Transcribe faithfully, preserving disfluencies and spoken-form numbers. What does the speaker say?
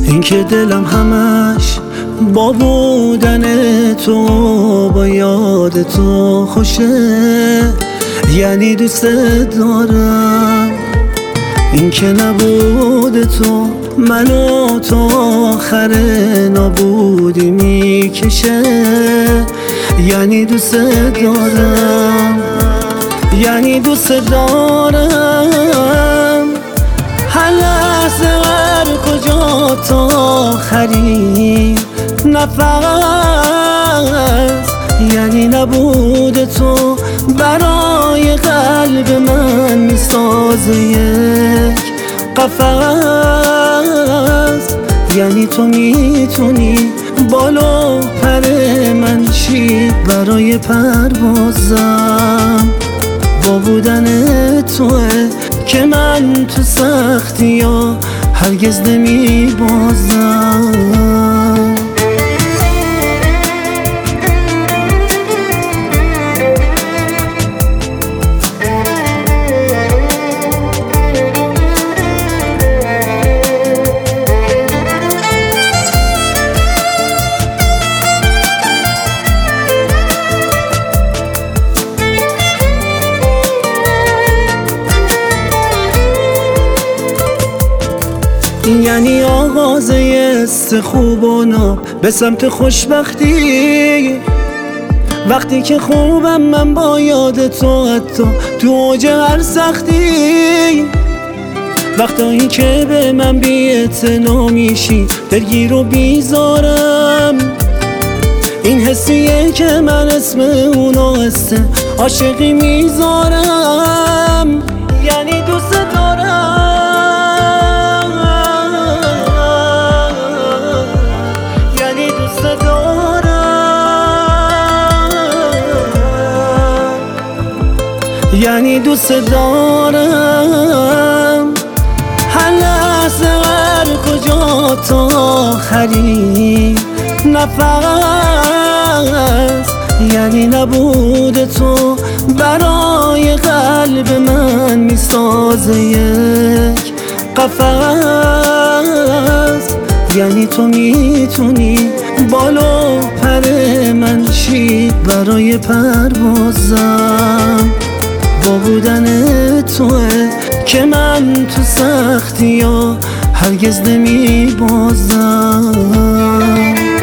این که دلم همش با بودن تو، با یاد تو خوشه، یعنی دوست دارم. این که نبود تو منو تا آخر نابودی میکشه، یعنی دوست دارم، یعنی دوست دارم. هر لحظه هر کجا تا آخرین نفس، یعنی نبود تو برای قلب من میسازه یک قفس، یعنی تو میتونی بالو پر من شی برای پروازم. با بودن توه که من تو سختی ها هرگز نمی بازم. یعنی آغاز یست خوب و ناب به سمت خوشبختی، وقتی که خوبم من با یاد تو، حتی تو اوج هر سختی. وقتایی که به من بی‌اعتنا میشی دلگیر و بیزارم، این حسیه که من اسم اونو حسه عاشقی میذارم. یعنی دوست دارم، یعنی دوست دارم. هر لحظه هر کجا تا آخرین نفس، یعنی نبود تو برای قلب من میسازه یک قفس، یعنی تو میتونی بالو پر من شی برای پروازم. با بودن توه که من تو سختی ها هرگز نمی بازم.